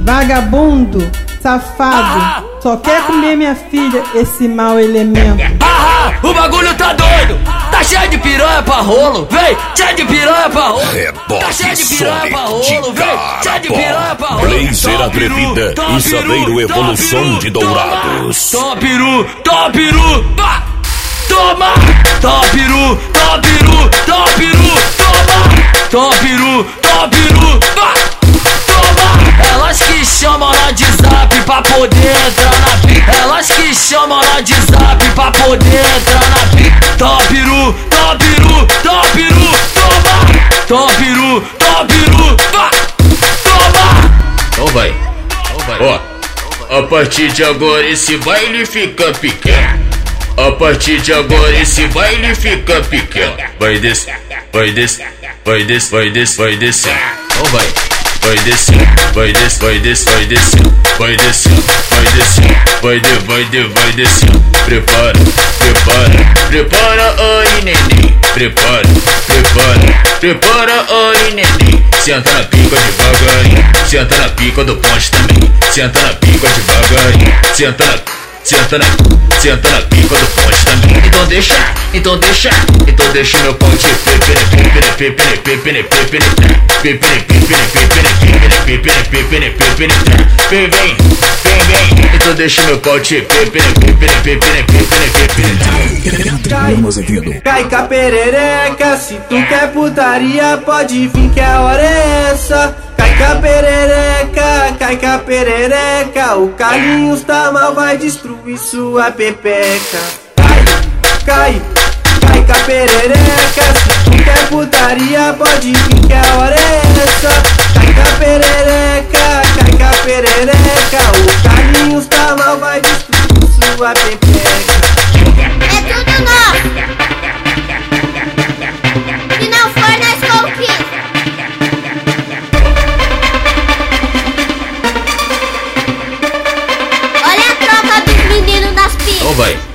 Vagabundo, safado, só quer comer minha filha, esse mau elemento. O bagulho tá doido, tá cheio de piranha pra rolo, vem, cheio de piranha pra rolo. Tá cheio de piranha pra rolo, vem, cheio de piranha pra rolo. Blazer atrevida e Saveiro Evolução de Dourados. Toma peru, toma peru, pá! Toma! Toma peru, toma peru, toma peru, toma! Toma peru, toma peru, pá! Toma! Elas que chamam lá de zap pra poder entrar na pica. Elas que chamam lá de zap pra poder entrar na pica. Toma peru, toma peru, toma peru, toma! Toma peru, toma peru, pá! Toma! Então vai, ó, a partir de agora esse baile fica pequeno. A partir de agora esse baile fica pequeno. Vai descer, vai descer, vai descer, vai descer, vai descer. Então vai. Vai descer, vai descer, vai descer, vai descer, vai descer, vai descer, vai descer. Prepara, prepara, prepara aí neném. Prepara, prepara, prepara aí neném. Senta na pica devagarinho, senta na pica do ponte também. Senta na pica devagarinho, senta na pica do ponte também. Então deixa meu ponte vem. Então deixa meu ponte Caica perereca, se tu quer putaria pode vir que a hora é essa. Caica perereca, o Carlinhos tá mal, vai destruir sua pepeca. Caica perereca, se tu quer putaria pode vir que a hora é essa. Caica perereca, o Carlinhos tá mal, vai destruir sua pepeca. É tudo nosso, se não for nós conquista. Olha a tropa dos meninos nas pistas. Então vai.